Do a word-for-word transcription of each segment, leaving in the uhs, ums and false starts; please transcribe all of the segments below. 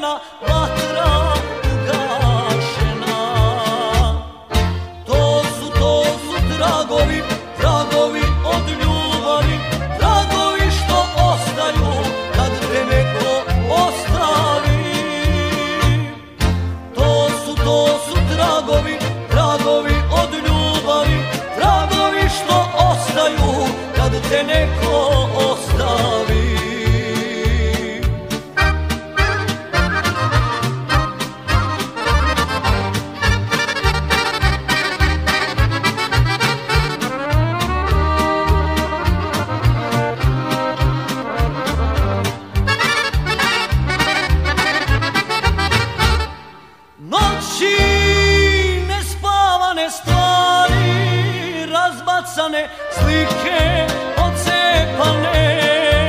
prevarena, vatra ugašena. To su, to su tragovi, tragovi od ljubavi, tragovi što ostaju kad te neko ostavi. To su, to su tragovi, tragovi od ljubavi, tragovi što ostaju kad te neko ostavi. Noći nespavane stvari, razbacane slike odcepane.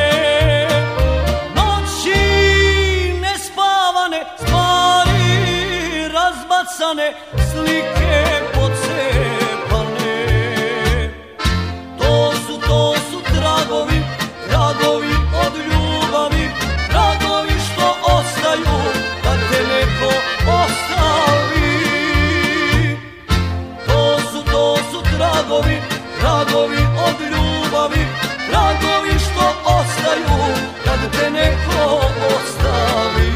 Noći nespavane stvari, razbacane slike odcepane. To su, to su tragovi, tragovi od ljubavi, tragovi što ostaju kad te neko ostavi. To su, to su tragovi, tragovi od ljubavi, tragovi što ostaju kad te neko ostavi.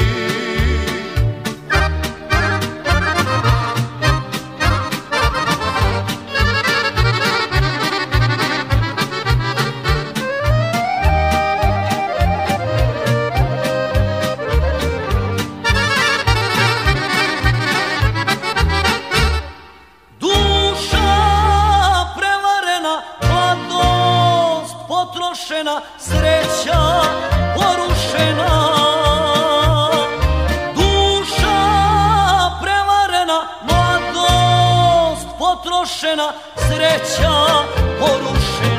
Potrošena, sreća porušena. Duša prevarena, mladost potrošena, sreća porušena.